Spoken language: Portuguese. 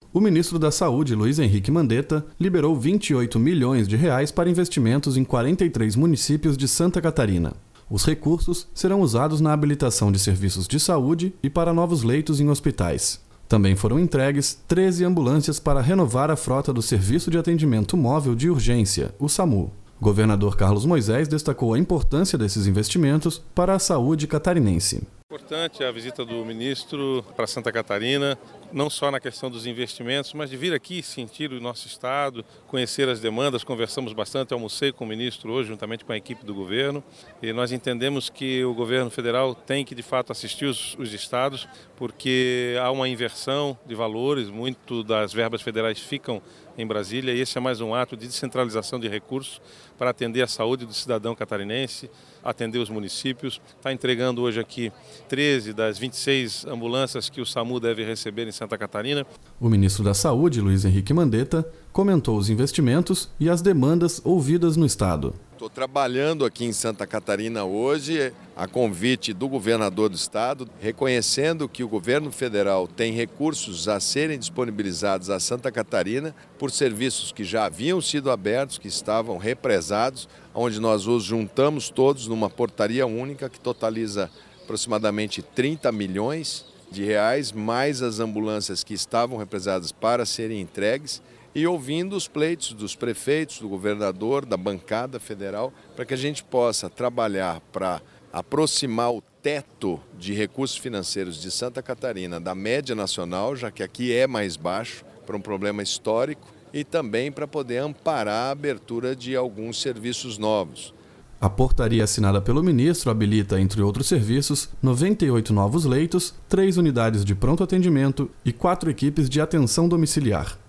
O ministro da Saúde, Luiz Henrique Mandetta, liberou R$ 28 milhões para investimentos em 43 municípios de Santa Catarina. Os recursos serão usados na habilitação de serviços de saúde e para novos leitos em hospitais. Também foram entregues 13 ambulâncias para renovar a frota do Serviço de Atendimento Móvel de Urgência, o SAMU. O governador Carlos Moisés destacou a importância desses investimentos para a saúde catarinense. Importante a visita do ministro para Santa Catarina, não só na questão dos investimentos, mas de vir aqui sentir o nosso estado, conhecer as demandas. Conversamos bastante, almocei com o ministro hoje, juntamente com a equipe do governo, e nós entendemos que o governo federal tem que, de fato, assistir os estados, porque há uma inversão de valores, muito das verbas federais ficam em Brasília, e esse é mais um ato de descentralização de recursos para atender a saúde do cidadão catarinense, atender os municípios. Está entregando hoje aqui 13 das 26 ambulâncias que o SAMU deve receber em Santa Catarina. O ministro da Saúde, Luiz Henrique Mandetta, comentou os investimentos e as demandas ouvidas no estado. Estou trabalhando aqui em Santa Catarina hoje, a convite do governador do estado, reconhecendo que o governo federal tem recursos a serem disponibilizados a Santa Catarina por serviços que já haviam sido abertos, que estavam represados, onde nós os juntamos todos numa portaria única que totaliza aproximadamente 30 milhões de reais, mais as ambulâncias que estavam represadas para serem entregues, e ouvindo os pleitos dos prefeitos, do governador, da bancada federal, para que a gente possa trabalhar para aproximar o teto de recursos financeiros de Santa Catarina da média nacional, já que aqui é mais baixo, para um problema histórico, e também para poder amparar a abertura de alguns serviços novos. A portaria assinada pelo ministro habilita, entre outros serviços, 98 novos leitos, 3 unidades de pronto atendimento e 4 equipes de atenção domiciliar.